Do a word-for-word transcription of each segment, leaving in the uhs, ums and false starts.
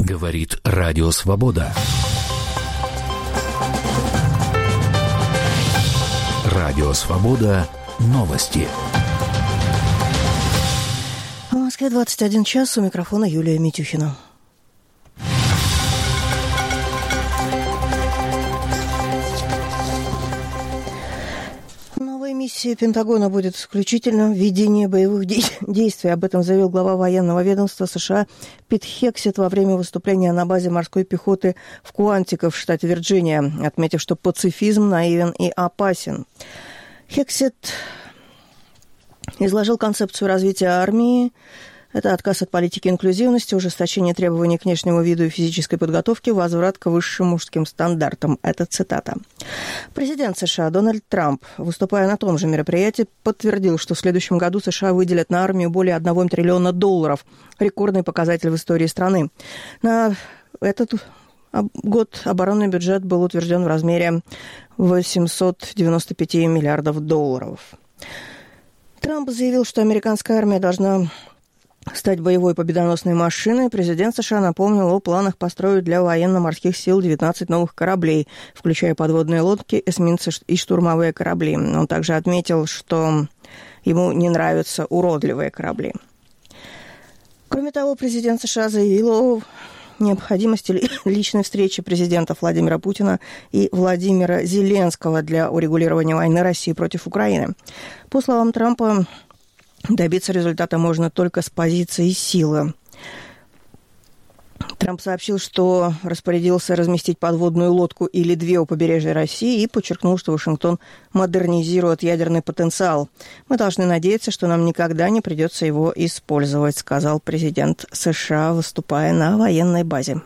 Говорит Радио Свобода. Радио Свобода. Новости. В Москве двадцать один час. У микрофона Юлия Митюхина. Миссия Пентагона будет исключительно ведение боевых де- действий. Об этом заявил глава военного ведомства США Пит Хексет во время выступления на базе морской пехоты в Куантико в штате Вирджиния, отметив, что пацифизм наивен и опасен. Хексет изложил концепцию развития армии. Это отказ от политики инклюзивности, ужесточение требований к внешнему виду и физической подготовке, возврат к высшим мужским стандартам. Это цитата. Президент США Дональд Трамп, выступая на том же мероприятии, подтвердил, что в следующем году США выделят на армию более одного триллиона долларов. Рекордный показатель в истории страны. На этот год оборонный бюджет был утвержден в размере восемьсот девяносто пять миллиардов долларов. Трамп заявил, что американская армия должна стать боевой победоносной машиной. Президент США напомнил о планах построить для военно-морских сил девятнадцать новых кораблей, включая подводные лодки, эсминцы и штурмовые корабли. Он также отметил, что ему не нравятся уродливые корабли. Кроме того, президент США заявил о необходимости личной встречи президентов Владимира Путина и Владимира Зеленского для урегулирования войны России против Украины. По словам Трампа, добиться результата можно только с позиции силы. Трамп сообщил, что распорядился разместить подводную лодку или две у побережья России и подчеркнул, что Вашингтон модернизирует ядерный потенциал. «Мы должны надеяться, что нам никогда не придется его использовать», сказал президент США, выступая на военной базе.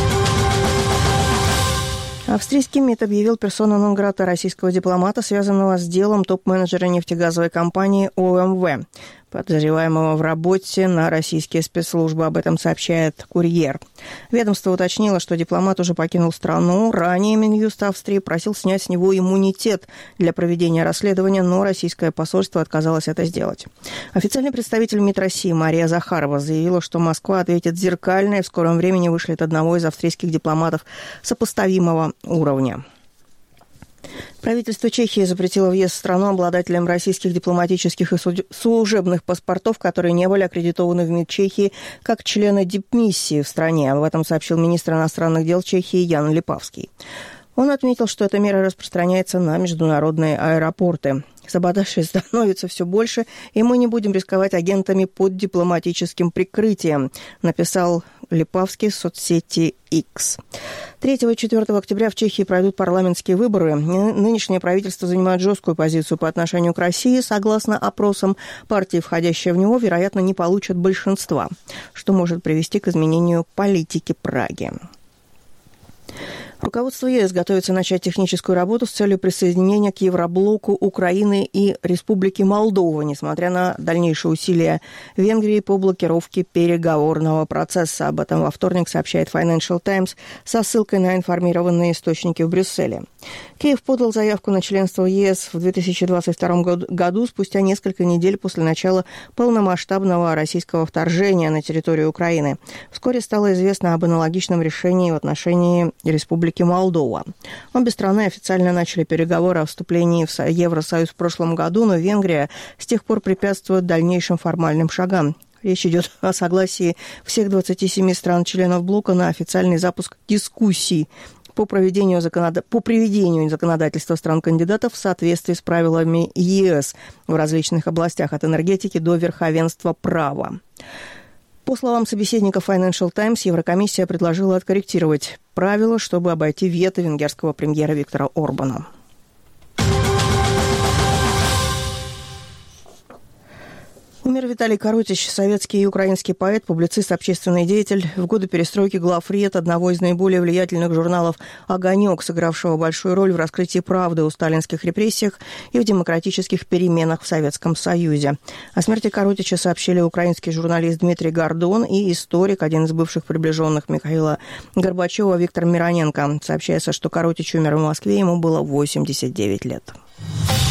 Австрийский МИД объявил персона нон-грата российского дипломата, связанного с делом топ-менеджера нефтегазовой компании О Эм Вэ, подозреваемого в работе на российские спецслужбы. Об этом сообщает «Курьер». Ведомство уточнило, что дипломат уже покинул страну. Ранее Минюст Австрии просил снять с него иммунитет для проведения расследования, но российское посольство отказалось это сделать. Официальный представитель МИД России Мария Захарова заявила, что Москва ответит зеркально и в скором времени вышлет одного из австрийских дипломатов сопоставимого уровня. Правительство Чехии запретило въезд в страну обладателям российских дипломатических и служебных паспортов, которые не были аккредитованы в МИД Чехии как члены дипмиссии в стране. Об этом сообщил министр иностранных дел Чехии Ян Липавский. Он отметил, что эта мера распространяется на международные аэропорты. Саботаж становится все больше, и мы не будем рисковать агентами под дипломатическим прикрытием, написал Липавский в соцсети X. третьего и четвёртого октября в Чехии пройдут парламентские выборы. Нынешнее правительство занимает жесткую позицию по отношению к России. Согласно опросам, партии, входящие в него, вероятно, не получат большинства, что может привести к изменению политики Праги. Руководство ЕС готовится начать техническую работу с целью присоединения к Евроблоку Украины и Республики Молдова, несмотря на дальнейшие усилия Венгрии по блокировке переговорного процесса. Об этом во вторник сообщает Financial Times со ссылкой на информированные источники в Брюсселе. Киев подал заявку на членство в ЕС в две тысячи двадцать втором году, спустя несколько недель после начала полномасштабного российского вторжения на территорию Украины. Вскоре стало известно об аналогичном решении в отношении Республики Молдова. Обе страны официально начали переговоры о вступлении в Евросоюз в прошлом году, но Венгрия с тех пор препятствует дальнейшим формальным шагам. Речь идет о согласии всех двадцати семи стран-членов блока на официальный запуск дискуссий по проведению, законод... по приведению законодательства стран-кандидатов в соответствии с правилами ЕС в различных областях, от энергетики до верховенства права. По словам собеседника Financial Times, Еврокомиссия предложила откорректировать правила, чтобы обойти вето венгерского премьера Виктора Орбана. Умер Виталий Коротич, советский и украинский поэт, публицист, общественный деятель. В годы перестройки главред одного из наиболее влиятельных журналов «Огонек», сыгравшего большую роль в раскрытии правды о сталинских репрессиях и в демократических переменах в Советском Союзе. О смерти Коротича сообщили украинский журналист Дмитрий Гордон и историк, один из бывших приближенных Михаила Горбачева, Виктор Мироненко. Сообщается, что Коротич умер в Москве, ему было восемьдесят девять лет.